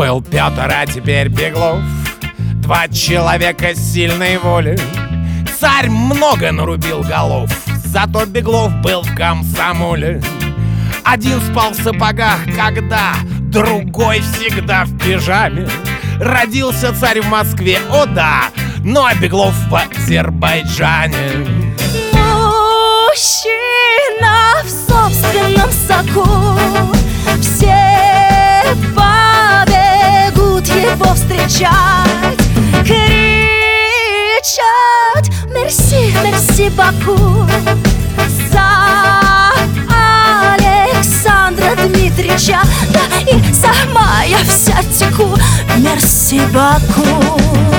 Был Петр, а теперь Беглов, два человека сильной воли. Царь много нарубил голов, зато Беглов был в комсомоле. Один спал в сапогах, когда другой всегда в пижаме. Родился царь в Москве, о да, ну а Беглов в Азербайджане. Мужчина в собственном соку, все побегут его встречать, кричат: мерси, мерси, Баку, за Александра Дмитрича. Да и сама я вся теку: мерси, Баку.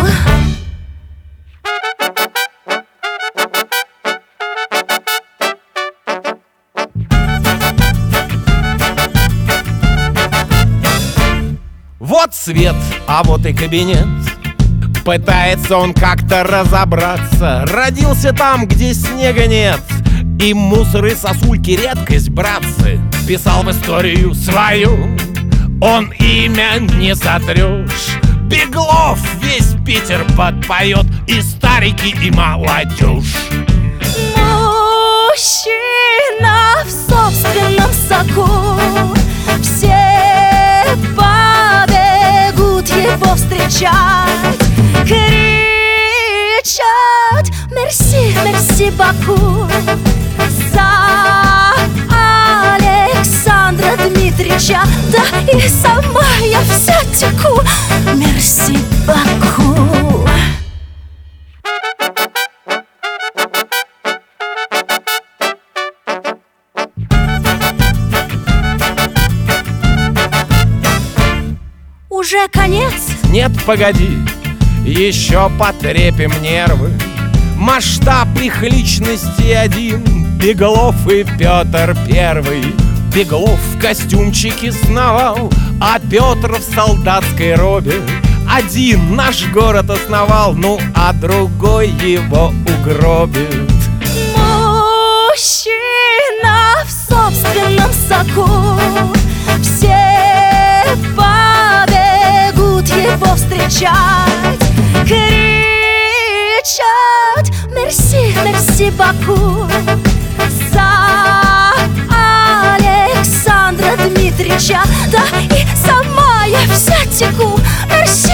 Вот свет, а вот и кабинет. Пытается он как-то разобраться. Родился там, где снега нет, и мусор и сосульки редкость, братцы. Писал в историю свою, он имя не сотрешь. Беглов весь Питер подпоет, и старики, и молодежь. Мужчина в собственном соку, все побегут его встречать, кричат: мерси, мерси, Баку, за Александра Дмитрича. Да и сама я вся теку: мерси, Баку. Уже конец? Нет, погоди, еще потрепим нервы. Масштаб их личности один: Беглов и Петр Первый. Беглов в костюмчике сновал, а Петр в солдатской робе. Один наш город основал, ну а другой его угробит. Мужчина в собственном соку, все побегут его встречать, кричат: мерси, мерси, Баку, за Александра Дмитрича. Да и сама я вся теку: мерси,